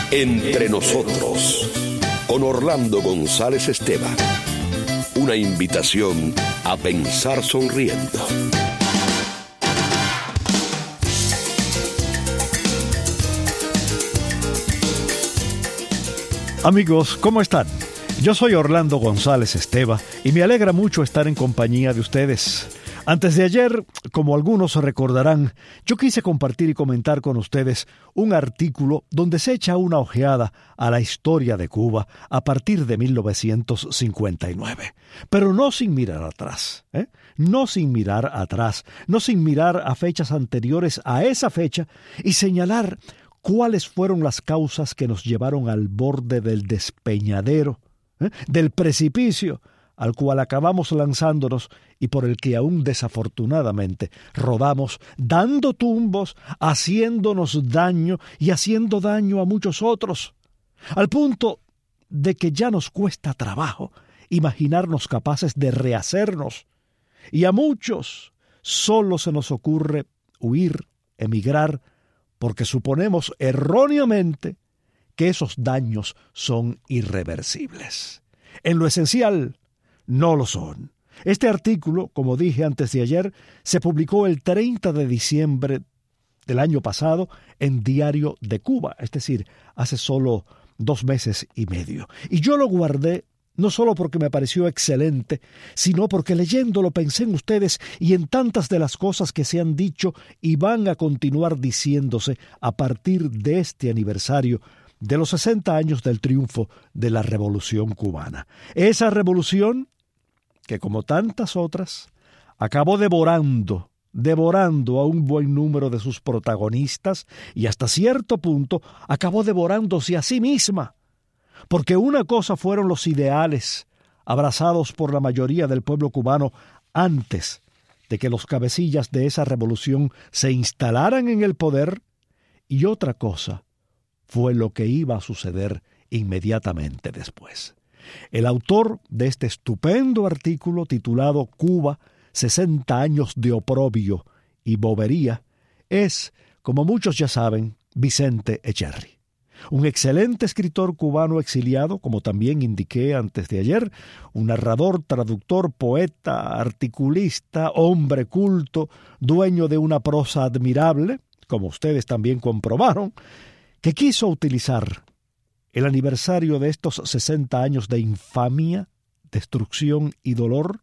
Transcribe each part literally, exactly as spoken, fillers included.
Entre nosotros, con Orlando González Esteban. Una invitación a pensar sonriendo. Amigos, ¿cómo están? Yo soy Orlando González Esteban y me alegra mucho estar en compañía de ustedes. Antes de ayer, como algunos recordarán, yo quise compartir y comentar con ustedes un artículo donde se echa una ojeada a la historia de Cuba a partir de mil novecientos cincuenta y nueve. Pero no sin mirar atrás, ¿eh? No sin mirar atrás, no sin mirar a fechas anteriores a esa fecha y señalar cuáles fueron las causas que nos llevaron al borde del despeñadero, ¿eh? del precipicio al cual acabamos lanzándonos y por el que aún desafortunadamente rodamos, dando tumbos, haciéndonos daño y haciendo daño a muchos otros, al punto de que ya nos cuesta trabajo imaginarnos capaces de rehacernos, y a muchos solo se nos ocurre huir, emigrar, porque suponemos erróneamente que esos daños son irreversibles. En lo esencial, no lo son. Este artículo, como dije antes de ayer, se publicó el treinta de diciembre del año pasado en Diario de Cuba, es decir, hace solo dos meses y medio. Y yo lo guardé no solo porque me pareció excelente, sino porque leyéndolo pensé en ustedes y en tantas de las cosas que se han dicho y van a continuar diciéndose a partir de este aniversario de los sesenta años del triunfo de la Revolución Cubana. Esa revolución que, como tantas otras, acabó devorando, devorando a un buen número de sus protagonistas y hasta cierto punto acabó devorándose a sí misma. Porque una cosa fueron los ideales abrazados por la mayoría del pueblo cubano antes de que los cabecillas de esa revolución se instalaran en el poder, y otra cosa fue lo que iba a suceder inmediatamente después. El autor de este estupendo artículo titulado Cuba, sesenta años de oprobio y bobería, es, como muchos ya saben, Vicente Eccherry. Un excelente escritor cubano exiliado, como también indiqué antes de ayer, un narrador, traductor, poeta, articulista, hombre culto, dueño de una prosa admirable, como ustedes también comprobaron, que quiso utilizar el aniversario de estos sesenta años de infamia, destrucción y dolor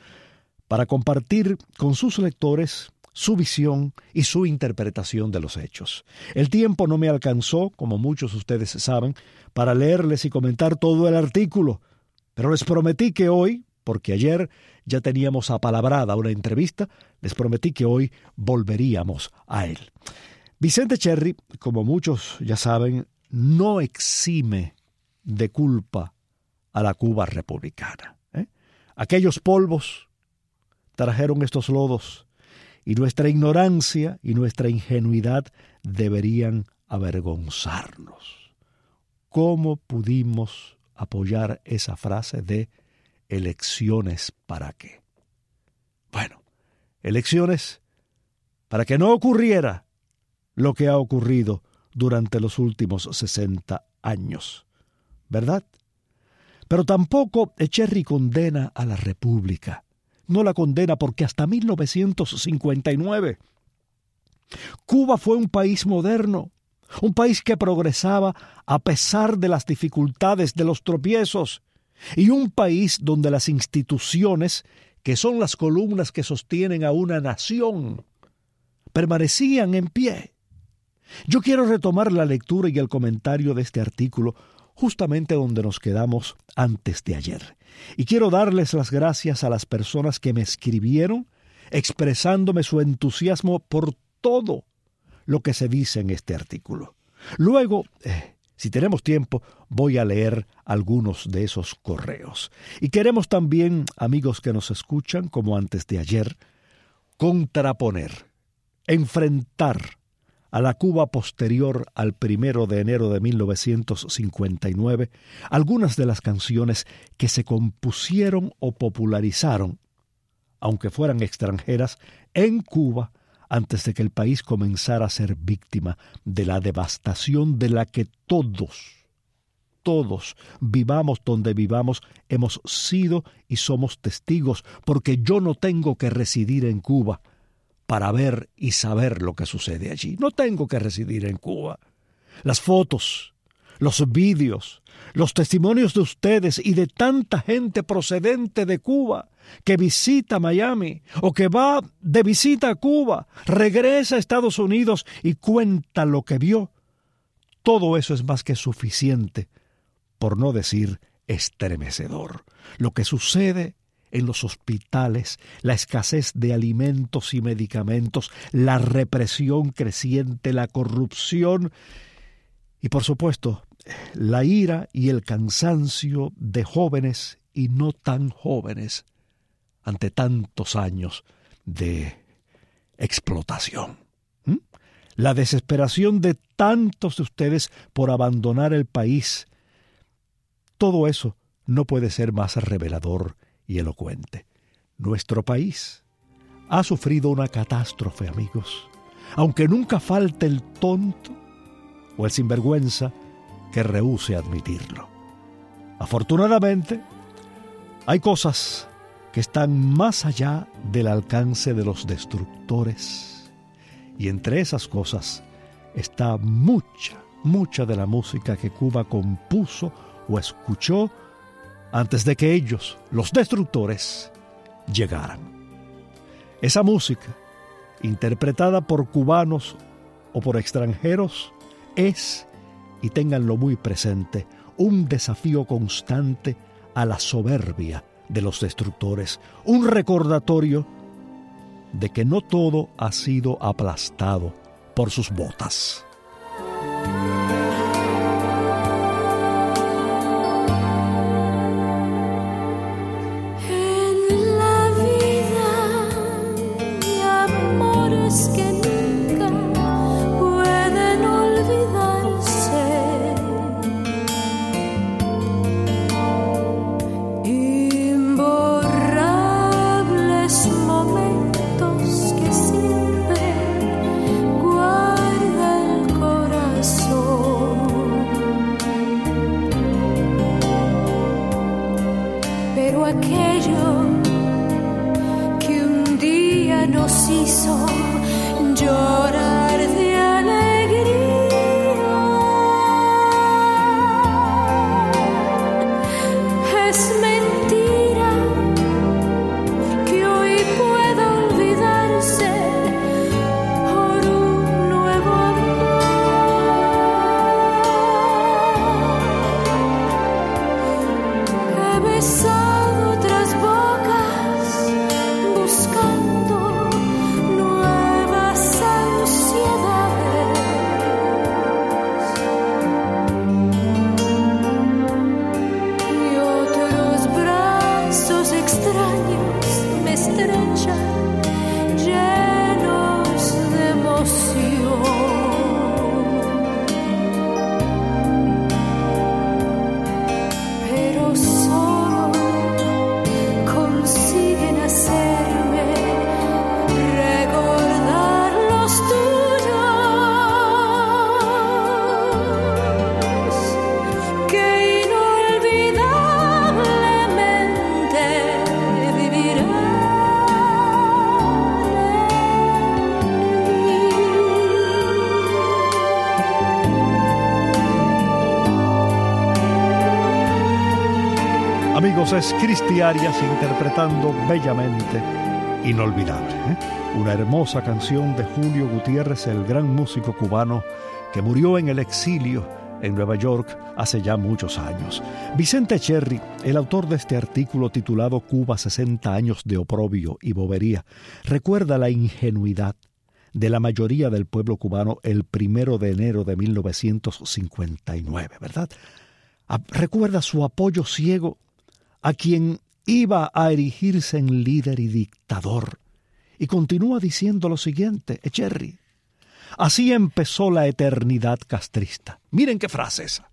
para compartir con sus lectores su visión y su interpretación de los hechos. El tiempo no me alcanzó, como muchos de ustedes saben, para leerles y comentar todo el artículo, pero les prometí que hoy, porque ayer ya teníamos apalabrada una entrevista, les prometí que hoy volveríamos a él. Vicente Eccherry, como muchos ya saben, no exime de culpa a la Cuba republicana. ¿eh? Aquellos polvos trajeron estos lodos, y nuestra ignorancia y nuestra ingenuidad deberían avergonzarnos. ¿Cómo pudimos apoyar esa frase de elecciones para qué? Bueno, elecciones para que no ocurriera lo que ha ocurrido durante los últimos sesenta años, ¿verdad? Pero tampoco Eccherry condena a la República. No la condena porque hasta mil novecientos cincuenta y nueve Cuba fue un país moderno, un país que progresaba a pesar de las dificultades, de los tropiezos, y un país donde las instituciones, que son las columnas que sostienen a una nación, permanecían en pie. Yo quiero retomar la lectura y el comentario de este artículo justamente donde nos quedamos antes de ayer. Y quiero darles las gracias a las personas que me escribieron expresándome su entusiasmo por todo lo que se dice en este artículo. Luego, eh, si tenemos tiempo, voy a leer algunos de esos correos. Y queremos también, amigos que nos escuchan, como antes de ayer, contraponer, enfrentar a la Cuba posterior al primero de enero de mil novecientos cincuenta y nueve, algunas de las canciones que se compusieron o popularizaron, aunque fueran extranjeras, en Cuba antes de que el país comenzara a ser víctima de la devastación de la que todos, todos, vivamos donde vivamos, hemos sido y somos testigos, porque yo no tengo que residir en Cuba para ver y saber lo que sucede allí. No tengo que residir en Cuba. Las fotos, los vídeos, los testimonios de ustedes y de tanta gente procedente de Cuba que visita Miami o que va de visita a Cuba, regresa a Estados Unidos y cuenta lo que vio. Todo eso es más que suficiente, por no decir estremecedor. Lo que sucede en los hospitales, la escasez de alimentos y medicamentos, la represión creciente, la corrupción y, por supuesto, la ira y el cansancio de jóvenes y no tan jóvenes ante tantos años de explotación. ¿Mm? La desesperación de tantos de ustedes por abandonar el país. Todo eso no puede ser más revelador y elocuente. Nuestro país ha sufrido una catástrofe, amigos, aunque nunca falte el tonto o el sinvergüenza que rehúse admitirlo. Afortunadamente, hay cosas que están más allá del alcance de los destructores, y entre esas cosas está mucha, mucha de la música que Cuba compuso o escuchó antes de que ellos, los destructores, llegaran. Esa música, interpretada por cubanos o por extranjeros, es, y ténganlo muy presente, un desafío constante a la soberbia de los destructores, un recordatorio de que no todo ha sido aplastado por sus botas. Amigos, es Cristi Arias interpretando bellamente Inolvidable, ¿eh? Una hermosa canción de Julio Gutiérrez, el gran músico cubano que murió en el exilio en Nueva York hace ya muchos años. Vicente Cherry, el autor de este artículo titulado Cuba, sesenta años de oprobio y bobería, recuerda la ingenuidad de la mayoría del pueblo cubano el primero de enero de mil novecientos cincuenta y nueve, ¿verdad? Recuerda su apoyo ciego a quien iba a erigirse en líder y dictador. Y continúa diciendo lo siguiente, Cherry: así empezó la eternidad castrista. Miren qué frase esa.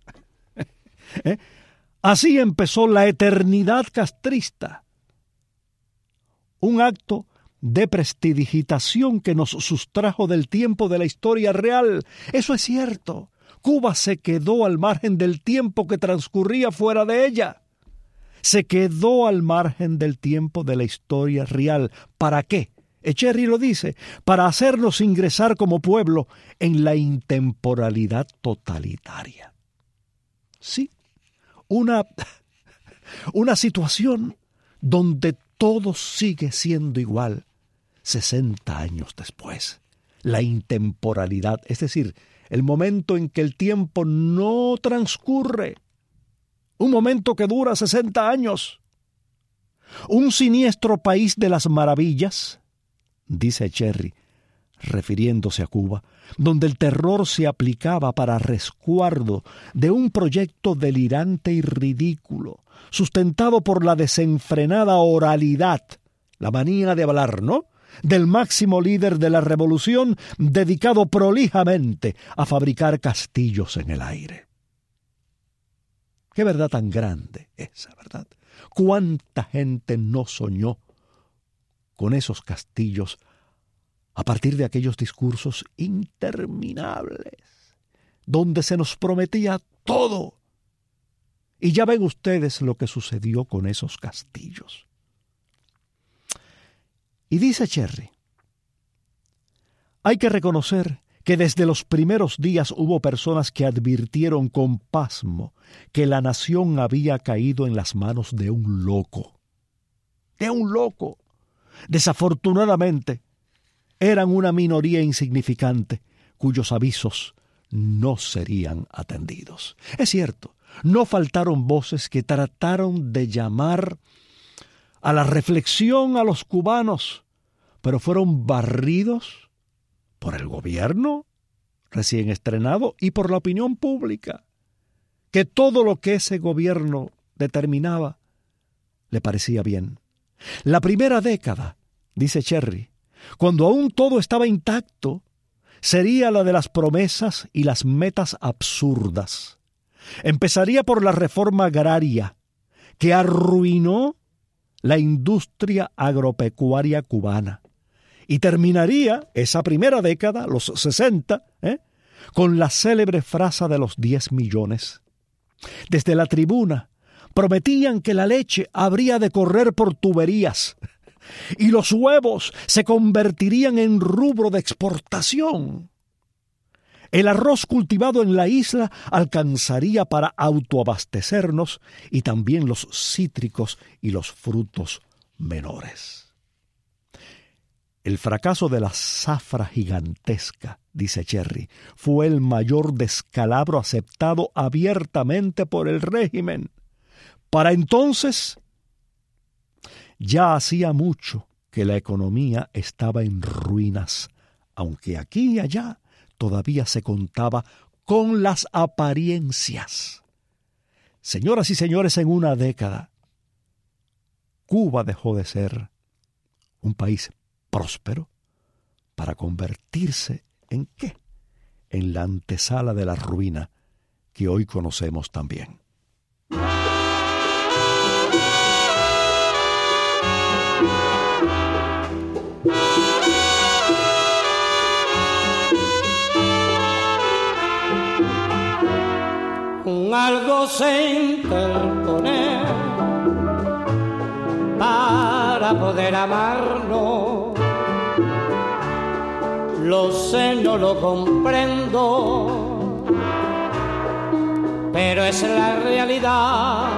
¿Eh? Así empezó la eternidad castrista. Un acto de prestidigitación que nos sustrajo del tiempo de la historia real. Eso es cierto. Cuba se quedó al margen del tiempo que transcurría fuera de ella. Se quedó al margen del tiempo de la historia real. ¿Para qué? Echeverry lo dice, para hacernos ingresar como pueblo en la intemporalidad totalitaria. Sí, una, una situación donde todo sigue siendo igual sesenta años después. La intemporalidad, es decir, el momento en que el tiempo no transcurre. Un momento que dura sesenta años. Un siniestro país de las maravillas, dice Echeverry, refiriéndose a Cuba, donde el terror se aplicaba para resguardo de un proyecto delirante y ridículo, sustentado por la desenfrenada oralidad, la manía de hablar, ¿no?, del máximo líder de la revolución, dedicado prolijamente a fabricar castillos en el aire. Qué verdad tan grande esa, ¿verdad? Cuánta gente no soñó con esos castillos a partir de aquellos discursos interminables, donde se nos prometía todo. Y ya ven ustedes lo que sucedió con esos castillos. Y dice Echeverry, hay que reconocer que desde los primeros días hubo personas que advirtieron con pasmo que la nación había caído en las manos de un loco. De un loco. Desafortunadamente, eran una minoría insignificante cuyos avisos no serían atendidos. Es cierto, no faltaron voces que trataron de llamar a la reflexión a los cubanos, pero fueron barridos por el gobierno recién estrenado y por la opinión pública, que todo lo que ese gobierno determinaba le parecía bien. La primera década, dice Echeverry, cuando aún todo estaba intacto, sería la de las promesas y las metas absurdas. Empezaría por la reforma agraria, que arruinó la industria agropecuaria cubana, y terminaría esa primera década, los sesenta, ¿eh? con la célebre frase de los diez millones. Desde la tribuna prometían que la leche habría de correr por tuberías y los huevos se convertirían en rubro de exportación. El arroz cultivado en la isla alcanzaría para autoabastecernos y también los cítricos y los frutos menores. El fracaso de la zafra gigantesca, dice Echeverry, fue el mayor descalabro aceptado abiertamente por el régimen. Para entonces, ya hacía mucho que la economía estaba en ruinas, aunque aquí y allá todavía se contaba con las apariencias. Señoras y señores, en una década, Cuba dejó de ser un país próspero para convertirse ¿en qué? En la antesala de la ruina que hoy conocemos también. Algo se interpone para poder amarnos. Lo sé, no lo comprendo, pero es la realidad.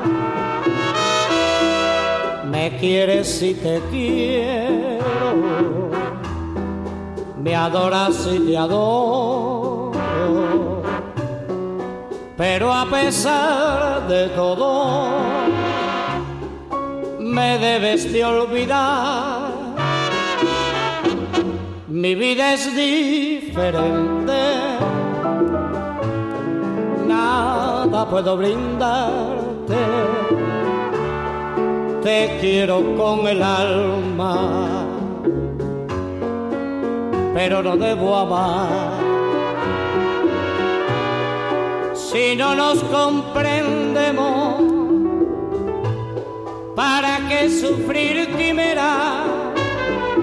Me quieres y te quiero, me adoras y te adoro, pero a pesar de todo, me debes de olvidar. Mi vida es diferente, nada puedo brindarte. Te quiero con el alma, pero no debo amar. Si no nos comprendemos, ¿para qué sufrir quimera?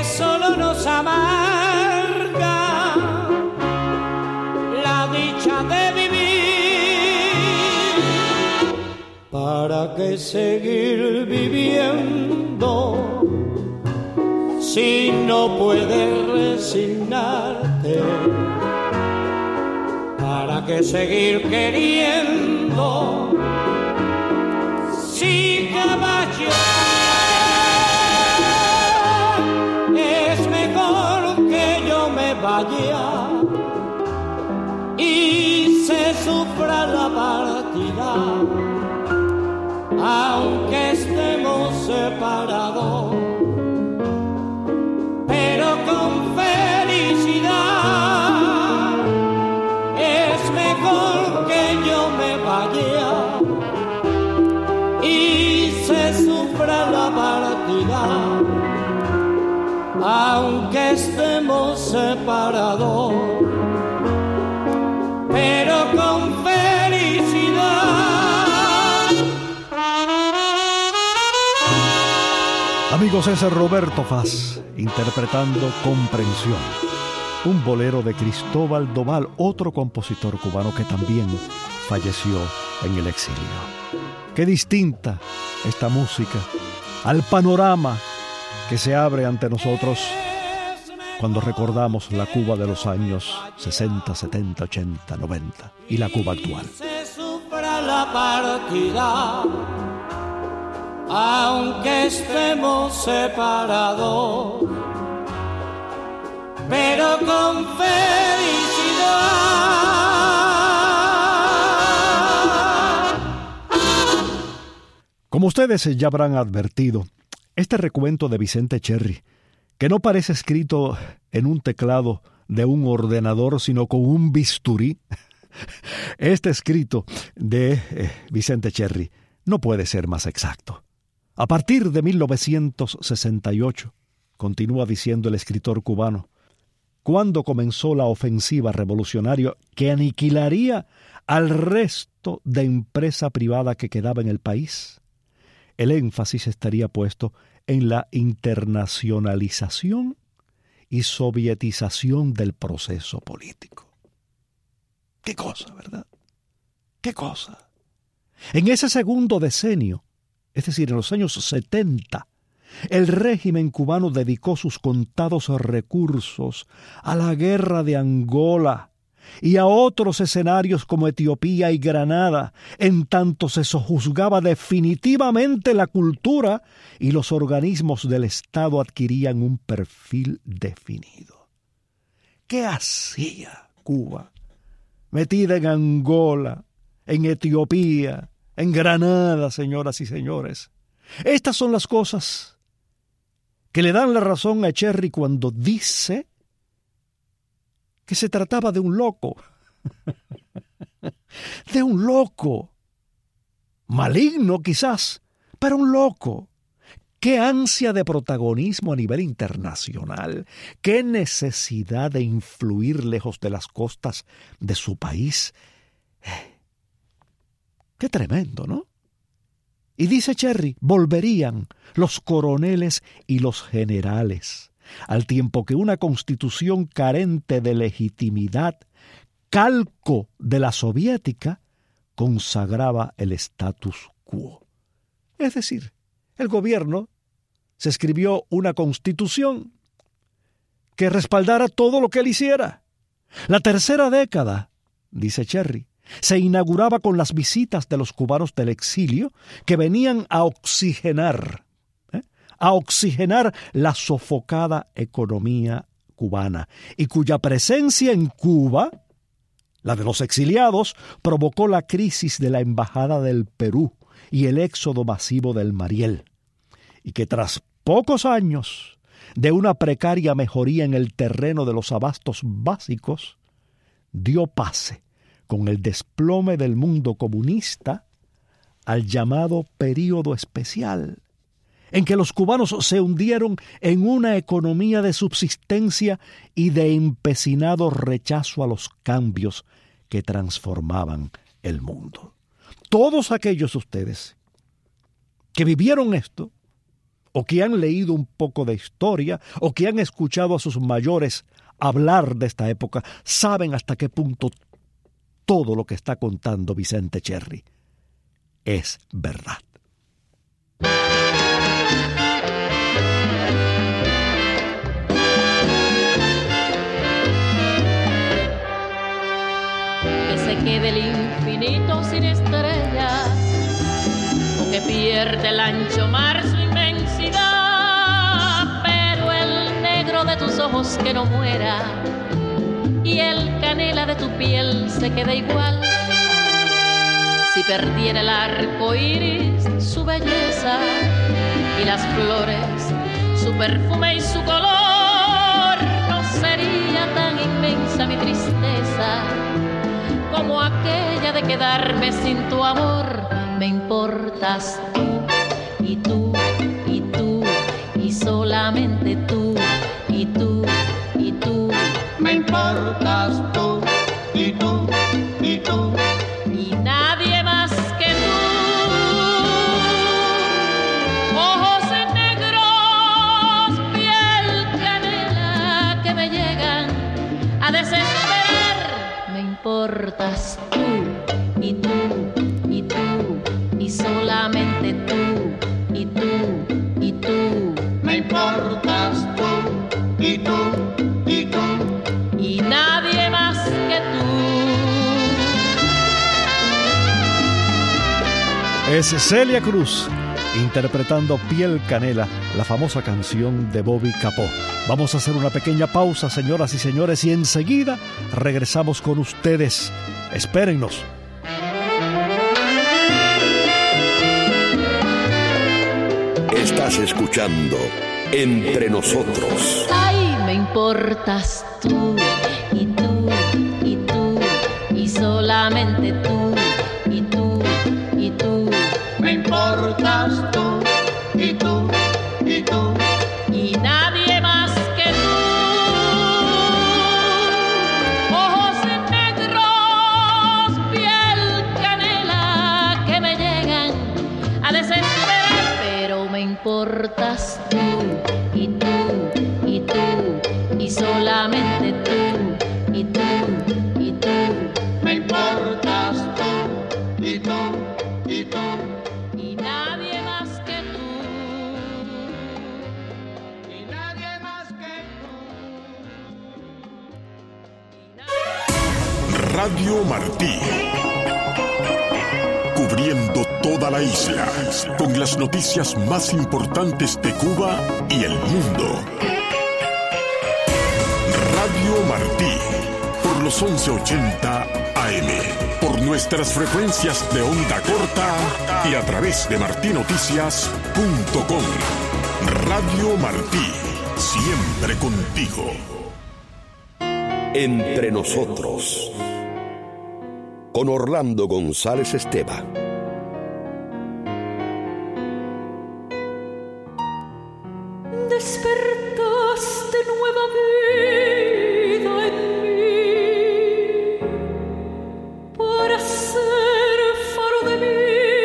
que solo nos amarga la dicha de vivir. ¿Para qué seguir viviendo si no puedes resignarte? ¿Para qué seguir queriendo si caballo? Es mejor que yo me vaya y se sufra la partida, aunque estemos separados, pero con felicidad. Es mejor que yo me vaya y se sufra la partida, aunque estemos separados, pero con felicidad. Amigos, ese es Roberto Faz interpretando Comprensión, un bolero de Cristóbal Doval, otro compositor cubano que también falleció en el exilio. Qué distinta esta música al panorama que se abre ante nosotros cuando recordamos la Cuba de los años sesenta, setenta, ochenta, noventa y la Cuba actual. Se sufra la partida, aunque estemos separados, pero con felicidad. Como ustedes ya habrán advertido, este recuento de Vicente Cherry, que no parece escrito en un teclado de un ordenador, sino con un bisturí, este escrito de eh, Vicente Cherry no puede ser más exacto. A partir de mil novecientos sesenta y ocho, continúa diciendo el escritor cubano, cuando comenzó la ofensiva revolucionaria que aniquilaría al resto de empresa privada que quedaba en el país, el énfasis estaría puesto en la internacionalización y sovietización del proceso político. ¡Qué cosa, verdad! ¡Qué cosa! En ese segundo decenio, es decir, en los años setenta, el régimen cubano dedicó sus contados recursos a la guerra de Angola y a otros escenarios como Etiopía y Granada, en tanto se sojuzgaba definitivamente la cultura y los organismos del Estado adquirían un perfil definido. ¿Qué hacía Cuba, metida en Angola, en Etiopía, en Granada, señoras y señores? Estas son las cosas que le dan la razón a Cherry cuando dice que se trataba de un loco, de un loco, maligno quizás, pero un loco. Qué ansia de protagonismo a nivel internacional, qué necesidad de influir lejos de las costas de su país. Qué tremendo, ¿no? Y dice Cherry, volverían los coroneles y los generales, al tiempo que una constitución carente de legitimidad, calco de la soviética, consagraba el status quo. Es decir, el gobierno se escribió una constitución que respaldara todo lo que él hiciera. La tercera década, dice Cherry, se inauguraba con las visitas de los cubanos del exilio que venían a oxigenar, ¿eh? a oxigenar la sofocada economía cubana y cuya presencia en Cuba, la de los exiliados, provocó la crisis de la Embajada del Perú y el éxodo masivo del Mariel, y que tras pocos años de una precaria mejoría en el terreno de los abastos básicos, dio pase con el desplome del mundo comunista al llamado período especial, en que los cubanos se hundieron en una economía de subsistencia y de empecinado rechazo a los cambios que transformaban el mundo. Todos aquellos ustedes que vivieron esto, o que han leído un poco de historia, o que han escuchado a sus mayores hablar de esta época, saben hasta qué punto todo lo que está contando Vicente Cherry es verdad. Que se quede el infinito sin estrellas, o que pierde el ancho mar su inmensidad, pero el negro de tus ojos que no muera, y el canela de tu piel se quede igual. Si perdiera el arco iris su belleza, y las flores su perfume y su color, no sería tan inmensa mi tristeza como aquella de quedarme sin tu amor. Me importas tú, y tú, y tú, y solamente tú, y tú, y tú. Me importas tú, y tú, y tú, y nadie más que tú. Ojos negros, piel canela, que me llegan a desesperar. Me importas tú, y tú, y tú, y solamente tú, y tú, y tú. me importas tú, y tú, y tú, y nadie más que tú. Es Celia Cruz interpretando Piel Canela, la famosa canción de Bobby Capó. Vamos a hacer una pequeña pausa, señoras y señores, y enseguida regresamos con ustedes. Espérennos. Estás escuchando Entre Nosotros. Ay, me importas tú, y tú, y tú, y solamente tú, y tú, y tú, me importas tú, y tú, y tú, y nadie más que tú. Ojos negros, piel canela, que me llegan a desesperar, pero me importas tú, y tú, y tú, y solamente tú, y tú, y tú, me importas tú, y tú, y tú, y nadie más que tú. y nadie más que tú. Radio Martí, cubriendo toda la isla con las noticias más importantes de Cuba y el mundo. Radio Martí, por los once ochenta A M, por nuestras frecuencias de onda corta y a través de martinoticias punto com. Radio Martí, siempre contigo. Entre Nosotros, con Orlando González Esteva. Despertaste nueva vida en mí para ser faro de mi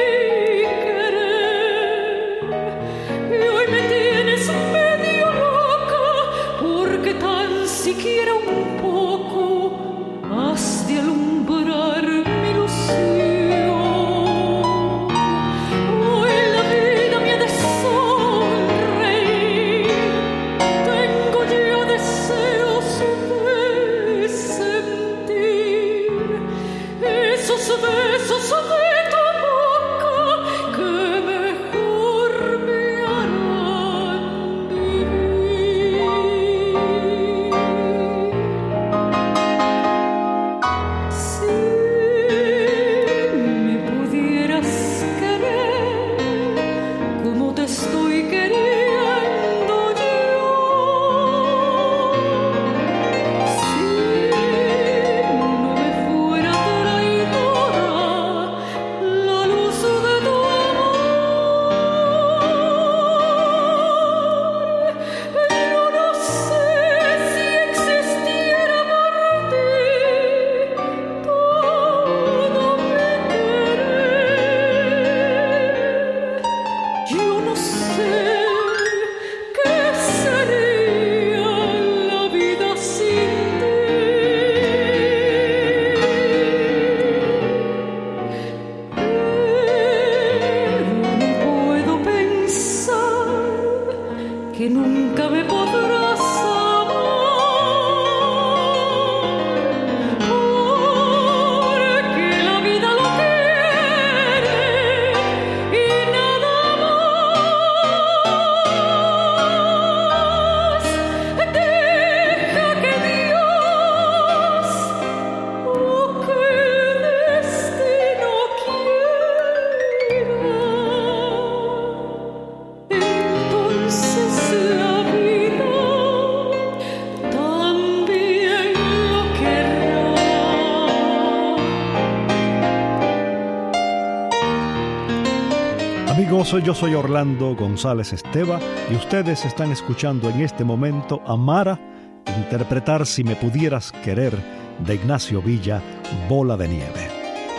querer, y hoy me tienes medio loca porque tan siquiera un poco has de alumbrar mi ilusión. Hoy la vida me ha de sonreír, tengo yo deseos de sentir esos besos de tu boca que mejor me harán vivir. Si me pudieras querer como te estoy queriendo yo, si no me fuera traidora amigos, yo soy Orlando González Esteva y ustedes están escuchando en este momento a Mara interpretar Si me pudieras querer de Ignacio Villa, Bola de Nieve.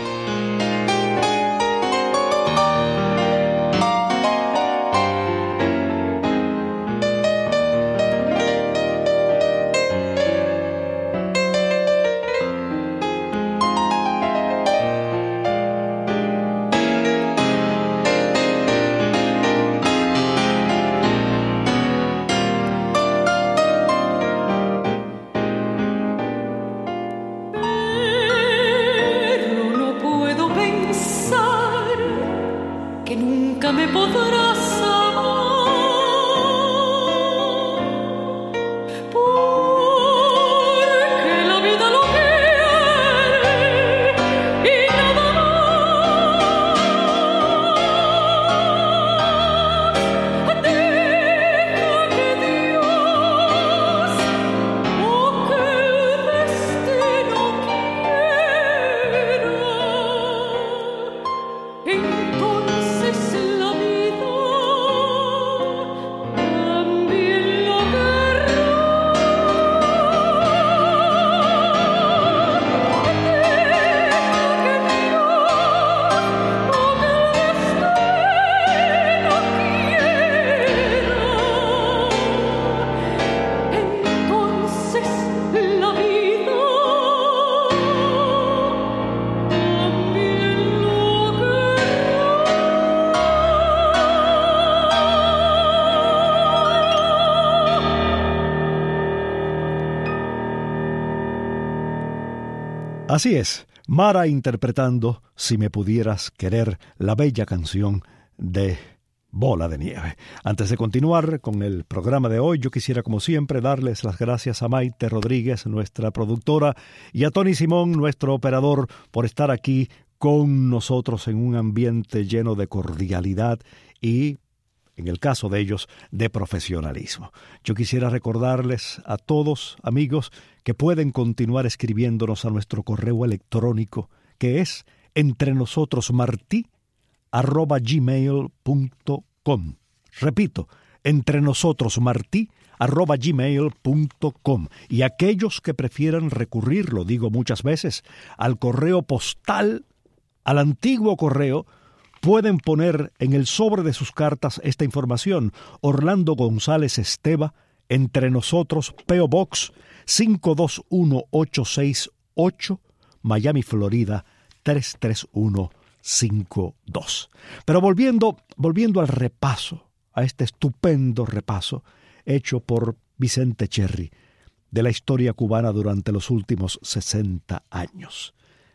Así es, Mara interpretando Si me pudieras querer, la bella canción de Bola de Nieve. Antes de continuar con el programa de hoy, yo quisiera como siempre darles las gracias a Maite Rodríguez, nuestra productora, y a Tony Simón, nuestro operador, por estar aquí con nosotros en un ambiente lleno de cordialidad y, en el caso de ellos, de profesionalismo. Yo quisiera recordarles a todos, amigos, que pueden continuar escribiéndonos a nuestro correo electrónico, que es entrenosotrosmartí arroba gmail punto com. Repito, entrenosotrosmartí arroba gmail punto com. Y aquellos que prefieran recurrir, lo digo muchas veces, al correo postal, al antiguo correo, pueden poner en el sobre de sus cartas esta información: Orlando González Esteva, Entre Nosotros, P O Box cinco dos uno ocho seis ocho, Miami, Florida tres tres uno cinco dos. Pero volviendo, volviendo al repaso, a este estupendo repaso hecho por Vicente Cherry de la historia cubana durante los últimos sesenta años.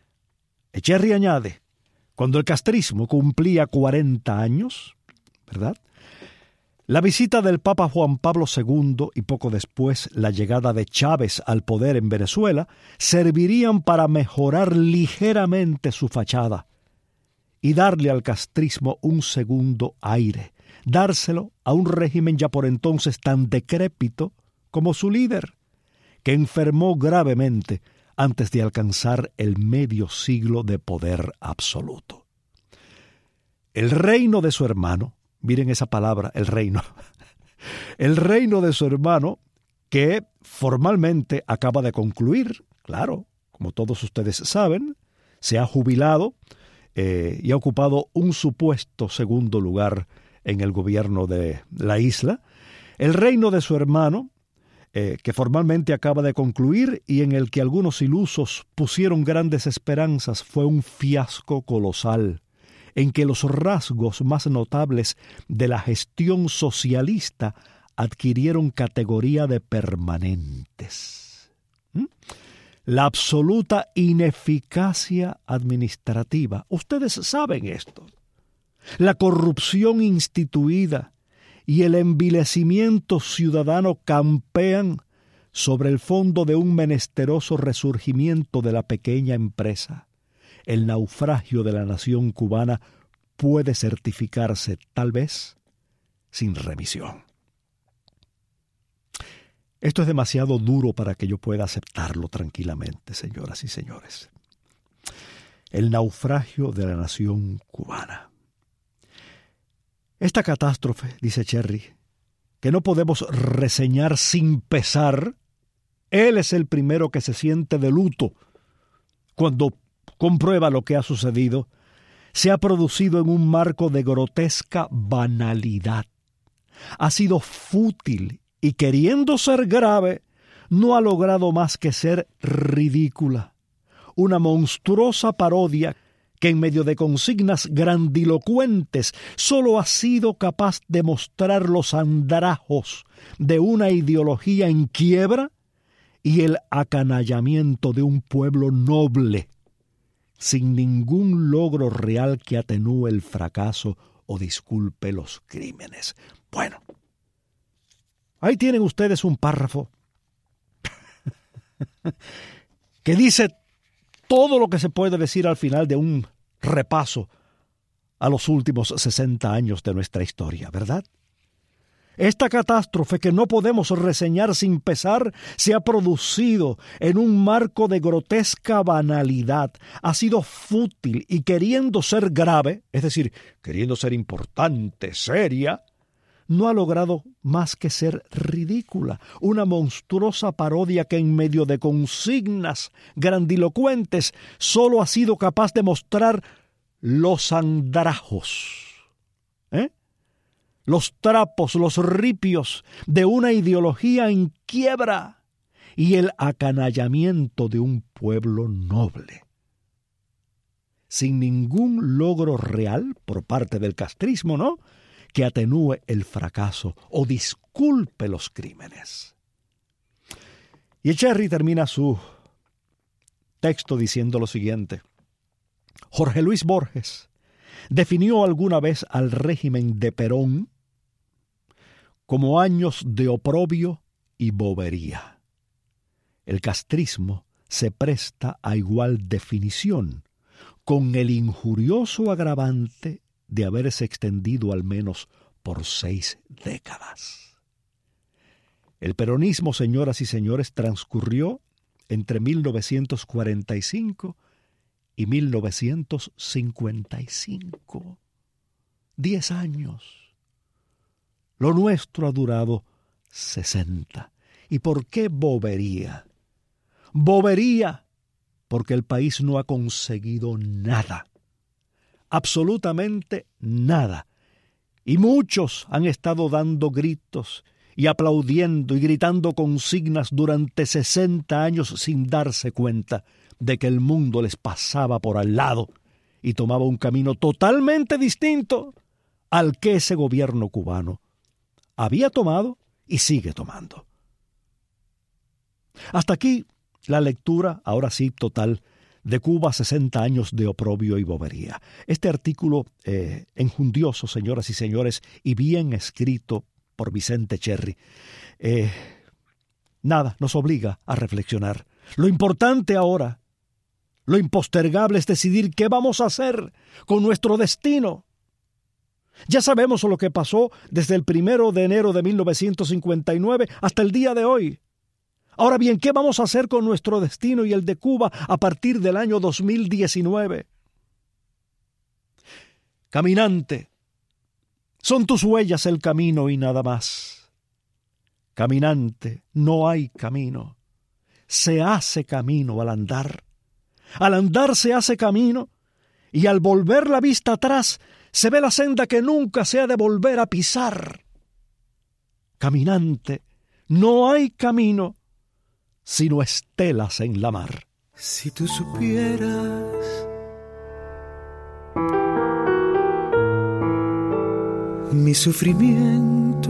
Cherry añade: cuando el castrismo cumplía cuarenta años, ¿verdad?, la visita del Papa Juan Pablo segundo y poco después la llegada de Chávez al poder en Venezuela servirían para mejorar ligeramente su fachada y darle al castrismo un segundo aire, dárselo a un régimen ya por entonces tan decrépito como su líder, que enfermó gravemente antes de alcanzar el medio siglo de poder absoluto. El reino de su hermano, miren esa palabra, el reino, el reino de su hermano, que formalmente acaba de concluir, claro, como todos ustedes saben, se ha jubilado eh, y ha ocupado un supuesto segundo lugar en el gobierno de la isla. El reino de su hermano, Eh, que formalmente acaba de concluir y en el que algunos ilusos pusieron grandes esperanzas, fue un fiasco colosal, en que los rasgos más notables de la gestión socialista adquirieron categoría de permanentes. ¿Mm? La absoluta ineficacia administrativa. Ustedes saben esto. La corrupción instituida y el envilecimiento ciudadano campean sobre el fondo de un menesteroso resurgimiento de la pequeña empresa. El naufragio de la nación cubana puede certificarse, tal vez, sin remisión. Esto es demasiado duro para que yo pueda aceptarlo tranquilamente, señoras y señores. El naufragio de la nación cubana. Esta catástrofe, dice Cherry, que no podemos reseñar sin pesar, él es el primero que se siente de luto cuando comprueba lo que ha sucedido, se ha producido en un marco de grotesca banalidad. Ha sido fútil y, queriendo ser grave, no ha logrado más que ser ridícula. Una monstruosa parodia que en medio de consignas grandilocuentes solo ha sido capaz de mostrar los andrajos de una ideología en quiebra y el acanallamiento de un pueblo noble, sin ningún logro real que atenúe el fracaso o disculpe los crímenes. Bueno, ahí tienen ustedes un párrafo que dice todo lo que se puede decir al final de un repaso a los últimos sesenta años de nuestra historia, ¿verdad? Esta catástrofe que no podemos reseñar sin pesar se ha producido en un marco de grotesca banalidad, ha sido fútil y, queriendo ser grave, es decir, queriendo ser importante, seria, no ha logrado más que ser ridícula, una monstruosa parodia que en medio de consignas grandilocuentes solo ha sido capaz de mostrar los andrajos, ¿eh? los trapos, los ripios de una ideología en quiebra y el acanallamiento de un pueblo noble. Sin ningún logro real por parte del castrismo, ¿no?, que atenúe el fracaso o disculpe los crímenes. Y Cherry termina su texto diciendo lo siguiente: Jorge Luis Borges definió alguna vez al régimen de Perón como años de oprobio y bobería. El castrismo se presta a igual definición, con el injurioso agravante de haberse extendido al menos por seis décadas. El peronismo, señoras y señores, transcurrió entre mil novecientos cuarenta y cinco y mil novecientos cincuenta y cinco. Diez años. Lo nuestro ha durado sesenta. ¿Y por qué bobería? Bobería porque el país no ha conseguido nada. Absolutamente nada. Y muchos han estado dando gritos y aplaudiendo y gritando consignas durante sesenta años sin darse cuenta de que el mundo les pasaba por al lado y tomaba un camino totalmente distinto al que ese gobierno cubano había tomado y sigue tomando. Hasta aquí la lectura, ahora sí, total, de Cuba, sesenta años de oprobio y bobería. Este artículo eh, enjundioso, señoras y señores, y bien escrito por Vicente Cherry, eh, nada, nos obliga a reflexionar. Lo importante ahora, lo impostergable es decidir qué vamos a hacer con nuestro destino. Ya sabemos lo que pasó desde el primero de enero de mil novecientos cincuenta y nueve hasta el día de hoy. Ahora bien, ¿qué vamos a hacer con nuestro destino y el de Cuba a partir del año dos mil diecinueve? Caminante, son tus huellas el camino y nada más. Caminante, no hay camino. Se hace camino al andar. Al andar se hace camino y al volver la vista atrás se ve la senda que nunca se ha de volver a pisar. Caminante, no hay camino sino estelas en la mar. Si tú supieras mi sufrimiento,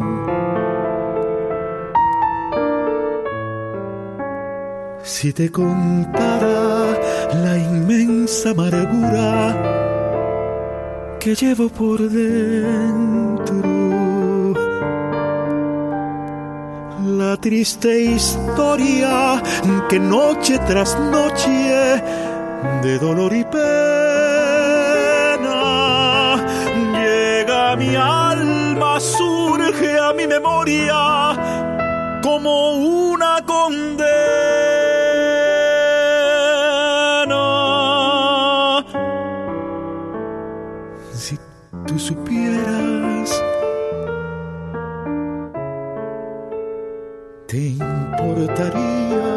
si te contara la inmensa amargura que llevo por dentro, la triste historia que noche tras noche de dolor y pena llega a mi alma, surge a mi memoria como una condena. Si tú supieras, ¿te importaría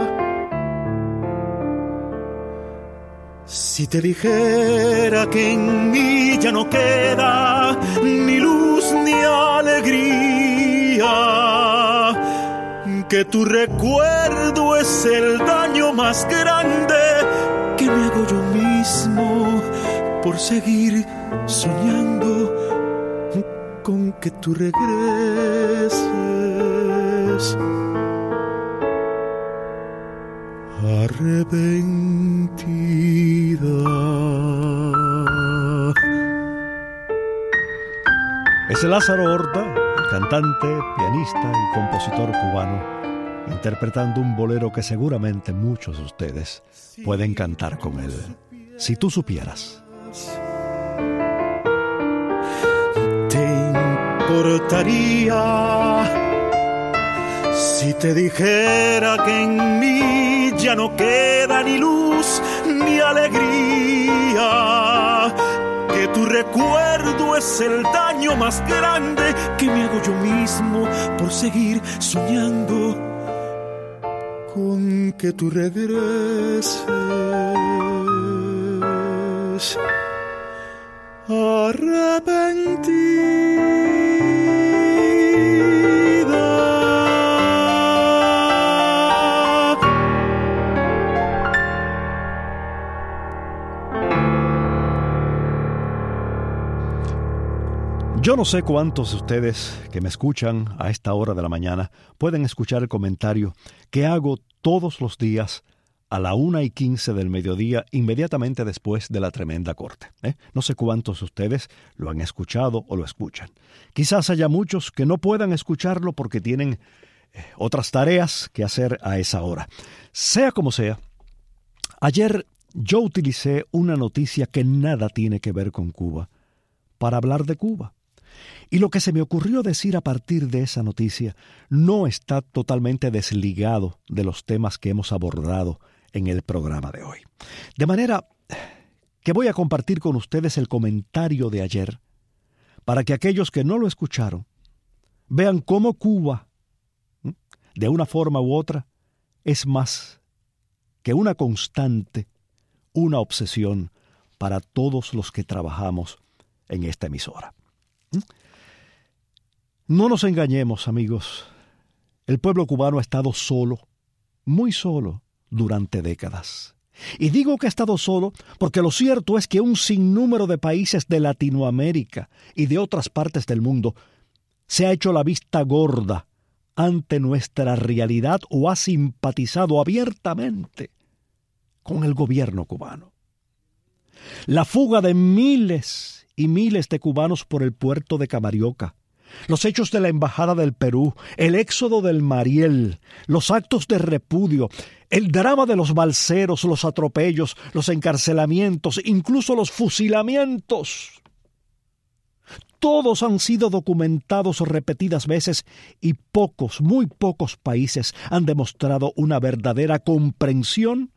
si te dijera que en mí ya no queda ni luz ni alegría? Que tu recuerdo es el daño más grande que me hago yo mismo por seguir soñando con que tú regreses. Arrepentida. Es Lázaro Horta, cantante, pianista y compositor cubano, interpretando un bolero que seguramente muchos de ustedes pueden cantar con él. Si tú supieras. ¿Te importaría si te dijera que en mí ya no queda ni luz ni alegría? Que tu recuerdo es el daño más grande que me hago yo mismo por seguir soñando con que tú regreses. Arrepentida. Yo no sé cuántos de ustedes que me escuchan a esta hora de la mañana pueden escuchar el comentario que hago todos los días a la una y quince del mediodía, inmediatamente después de la tremenda corte. ¿eh? No sé cuántos de ustedes lo han escuchado o lo escuchan. Quizás haya muchos que no puedan escucharlo porque tienen eh, otras tareas que hacer a esa hora. Sea como sea, ayer yo utilicé una noticia que nada tiene que ver con Cuba para hablar de Cuba. Y lo que se me ocurrió decir a partir de esa noticia no está totalmente desligado de los temas que hemos abordado en el programa de hoy. De manera que voy a compartir con ustedes el comentario de ayer para que aquellos que no lo escucharon vean cómo Cuba, de una forma u otra, es más que una constante, una obsesión para todos los que trabajamos en esta emisora. No nos engañemos, amigos. El pueblo cubano ha estado solo, muy solo, durante décadas. Y digo que ha estado solo porque lo cierto es que un sinnúmero de países de Latinoamérica y de otras partes del mundo se ha hecho la vista gorda ante nuestra realidad o ha simpatizado abiertamente con el gobierno cubano. La fuga de miles y miles de cubanos por el puerto de Camarioca, los hechos de la Embajada del Perú, el éxodo del Mariel, los actos de repudio, el drama de los balseros, los atropellos, los encarcelamientos, incluso los fusilamientos. Todos han sido documentados repetidas veces y pocos, muy pocos países han demostrado una verdadera comprensión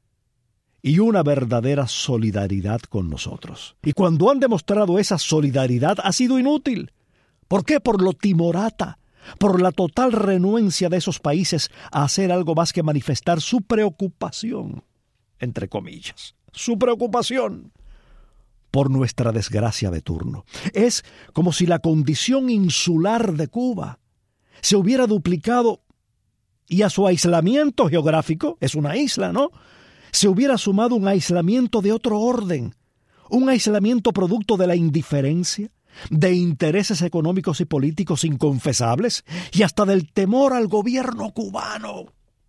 y una verdadera solidaridad con nosotros. Y cuando han demostrado esa solidaridad ha sido inútil. ¿Por qué? Por lo timorata, por la total renuencia de esos países a hacer algo más que manifestar su preocupación, entre comillas, su preocupación por nuestra desgracia de turno. Es como si la condición insular de Cuba se hubiera duplicado y a su aislamiento geográfico, es una isla, ¿no?, se hubiera sumado un aislamiento de otro orden, un aislamiento producto de la indiferencia, de intereses económicos y políticos inconfesables y hasta del temor al gobierno cubano.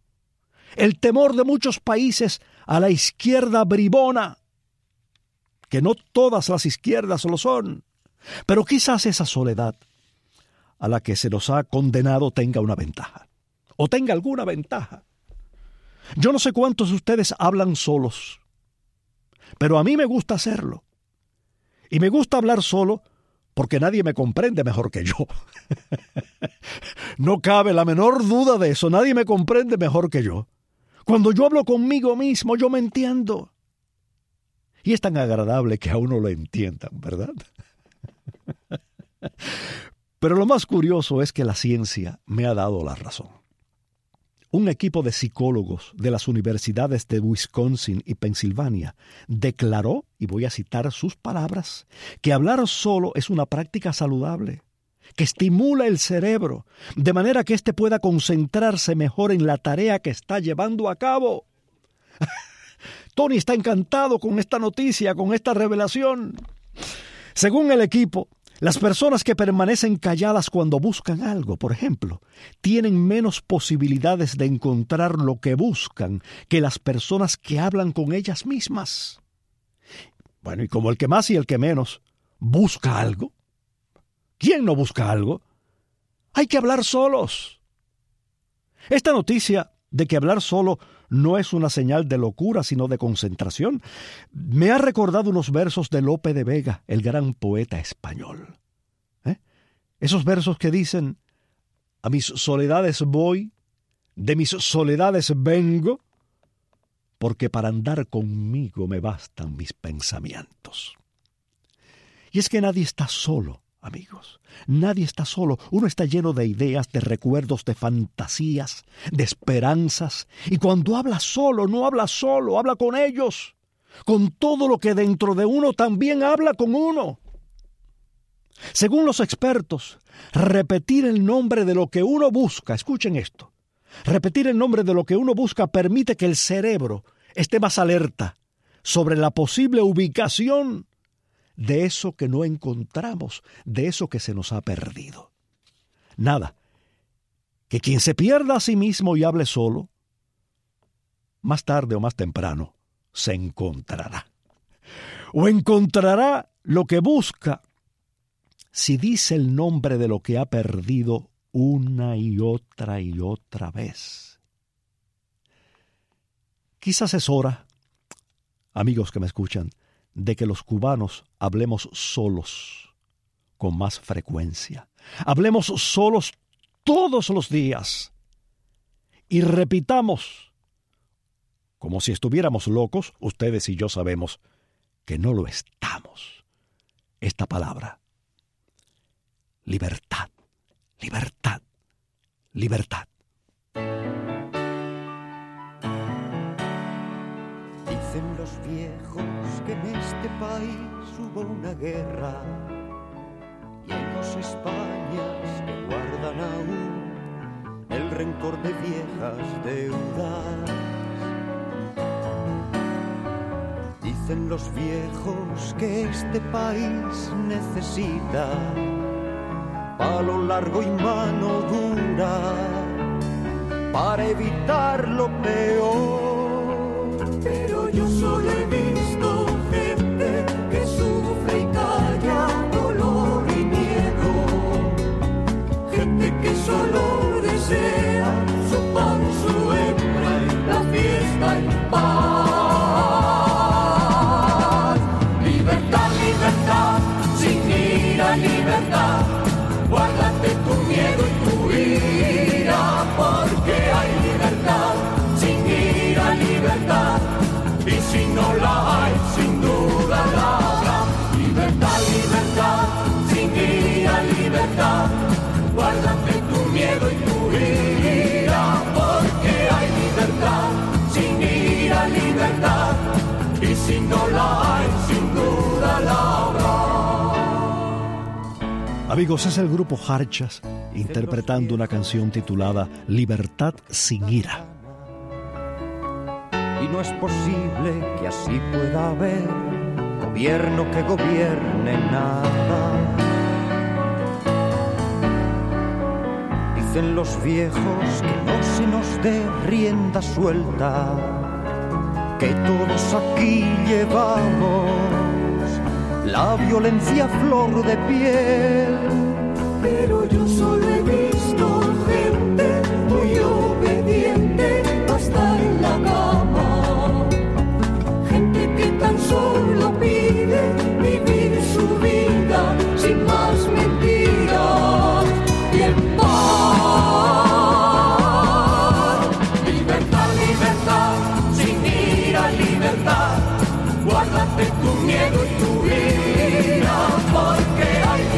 El temor de muchos países a la izquierda bribona, que no todas las izquierdas lo son, pero quizás esa soledad a la que se nos ha condenado tenga una ventaja, o tenga alguna ventaja. Yo no sé cuántos de ustedes hablan solos, pero a mí me gusta hacerlo. Y me gusta hablar solo porque nadie me comprende mejor que yo. No cabe la menor duda de eso, nadie me comprende mejor que yo. Cuando yo hablo conmigo mismo, yo me entiendo. Y es tan agradable que a uno lo entiendan, ¿verdad? Pero lo más curioso es que la ciencia me ha dado la razón. Un equipo de psicólogos de las universidades de Wisconsin y Pensilvania declaró, y voy a citar sus palabras, que hablar solo es una práctica saludable, que estimula el cerebro, de manera que éste pueda concentrarse mejor en la tarea que está llevando a cabo. Tony está encantado con esta noticia, con esta revelación. Según el equipo, las personas que permanecen calladas cuando buscan algo, por ejemplo, tienen menos posibilidades de encontrar lo que buscan que las personas que hablan con ellas mismas. Bueno, y como el que más y el que menos busca algo, ¿quién no busca algo? Hay que hablar solos. Esta noticia de que hablar solo no es una señal de locura, sino de concentración, me ha recordado unos versos de Lope de Vega, el gran poeta español. ¿Eh? Esos versos que dicen: a mis soledades voy, de mis soledades vengo, porque para andar conmigo me bastan mis pensamientos. Y es que nadie está solo, amigos. Nadie está solo. Uno está lleno de ideas, de recuerdos, de fantasías, de esperanzas. Y cuando habla solo, no habla solo, habla con ellos. Con todo lo que dentro de uno también habla con uno. Según los expertos, repetir el nombre de lo que uno busca, escuchen esto, repetir el nombre de lo que uno busca permite que el cerebro esté más alerta sobre la posible ubicación de eso que no encontramos, de eso que se nos ha perdido. Nada, que quien se pierda a sí mismo y hable solo, más tarde o más temprano, se encontrará. O encontrará lo que busca si dice el nombre de lo que ha perdido una y otra y otra vez. Quizás es hora, amigos que me escuchan, de que los cubanos hablemos solos con más frecuencia. Hablemos solos todos los días y repitamos, como si estuviéramos locos, ustedes y yo sabemos que no lo estamos, esta palabra: libertad, libertad, libertad. Dicen los viejos que en este país hubo una guerra y hay dos Españas que guardan aún el rencor de viejas deudas. Dicen los viejos que este país necesita palo largo y mano dura para evitar lo peor. Pero yo solo he visto gente que sufre y calla dolor y miedo, gente que solo desea su pan, su hembra y la fiesta en paz. Libertad, libertad, sin ira, libertad, guárdate tu miedo y tu ira, porque hay libertad, sin ira, libertad. Y si no la hay, sin duda la habrá. Libertad, libertad, sin ira, libertad. Guárdate tu miedo y tu ira, porque hay libertad, sin ira, libertad. Y si no la hay, sin duda la habrá. Amigos, es el grupo Jarchas interpretando una canción titulada Libertad sin ira. Y no es posible que así pueda haber gobierno que gobierne nada. Dicen los viejos que no se nos dé rienda suelta, que todos aquí llevamos la violencia a flor de piel. Pero yo solo he visto gente muy obediente hasta en la cama, gente que tan solo pide vivir su vida sin más mentiras y en paz. Libertad, libertad, sin ira, libertad. Guárdate tu miedo y tu ira, porque hay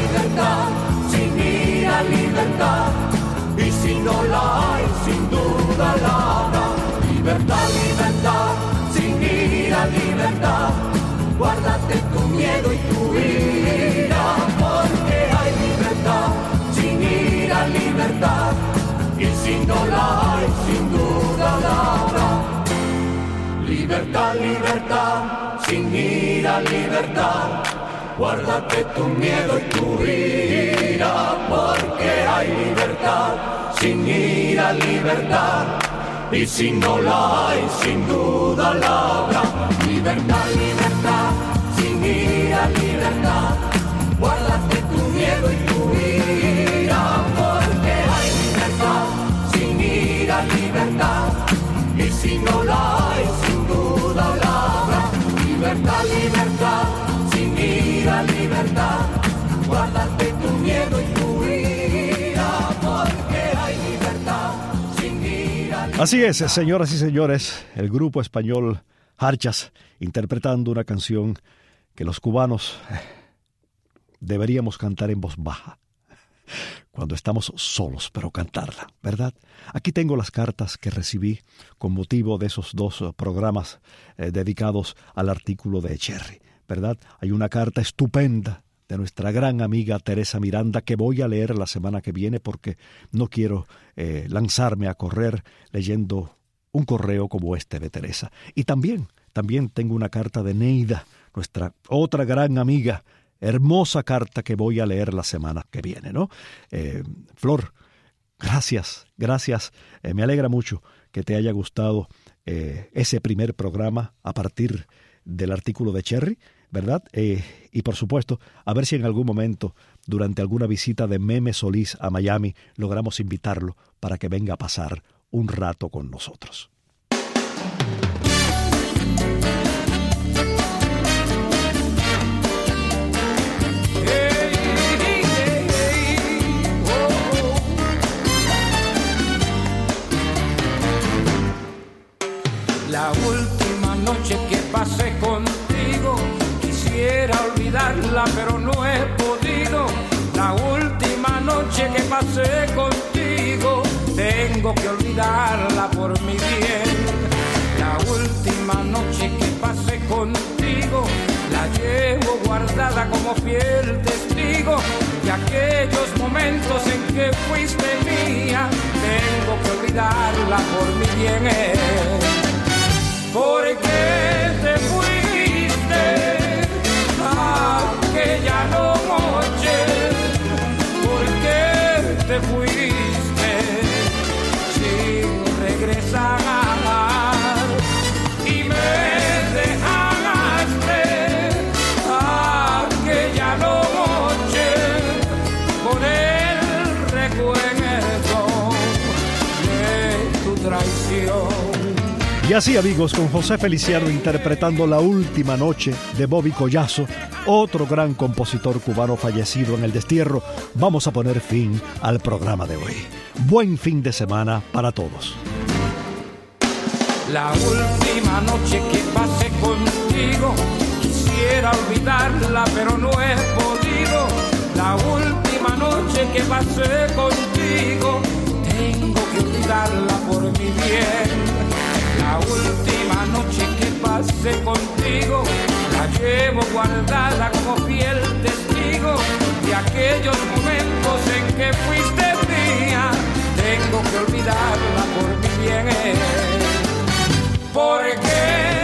ira, libertad. Guárdate tu miedo y tu ira, porque hay libertad. Sin ira, libertad. Y si no la hay, sin duda la habrá. Libertad, libertad. Sin ira, libertad. Guárdate tu miedo y tu ira, porque hay libertad. Sin ira, libertad. Y si no la hay, sin duda la habrá. Libertad, libertad. Sin ira, libertad. Guárdate tu miedo y tu ira, porque hay libertad. Sin ira, libertad. Y si no la hay, sin duda la habrá. Libertad, libertad. Sin ira, libertad. Guárdate tu miedo y tu ira, porque hay libertad. Sin ira, libertad. Así es, señoras y señores, el grupo español Jarchas interpretando una canción que los cubanos deberíamos cantar en voz baja cuando estamos solos, pero cantarla, ¿verdad? Aquí tengo las cartas que recibí con motivo de esos dos programas eh, dedicados al artículo de Eccherri, ¿verdad? Hay una carta estupenda de nuestra gran amiga Teresa Miranda que voy a leer la semana que viene porque no quiero eh, lanzarme a correr leyendo un correo como este de Teresa. Y también, también tengo una carta de Neida, nuestra otra gran amiga, hermosa carta que voy a leer la semana que viene, ¿no? Eh, Flor, gracias, gracias. Eh, me alegra mucho que te haya gustado eh, ese primer programa a partir del artículo de Cherry, ¿verdad? Eh, y por supuesto, a ver si en algún momento, durante alguna visita de Meme Solís a Miami, logramos invitarlo para que venga a pasar un rato con nosotros. La última noche que pasé contigo, quisiera olvidarla pero no he podido. La última noche que pasé contigo, tengo que olvidarla por mi bien. La última noche que pasé contigo, la llevo guardada como fiel testigo de aquellos momentos en que fuiste mía. Tengo que olvidarla por mi bien. ¿Por qué te fuiste aquella noche? ¿Por qué te fuiste sin regresar? Y me dejaste aquella noche con el recuerdo de tu traición. Y así, amigos, con José Feliciano interpretando La Última Noche de Bobby Collazo, otro gran compositor cubano fallecido en el destierro, vamos a poner fin al programa de hoy. Buen fin de semana para todos. La última noche que pasé contigo, quisiera olvidarla pero no he podido. La última noche que pasé contigo, tengo que olvidarla por mi bien. La última noche que pasé contigo, la llevo guardada como fiel testigo de aquellos momentos en que fuiste mía. Tengo que olvidarla por mi bien. ¿Por qué?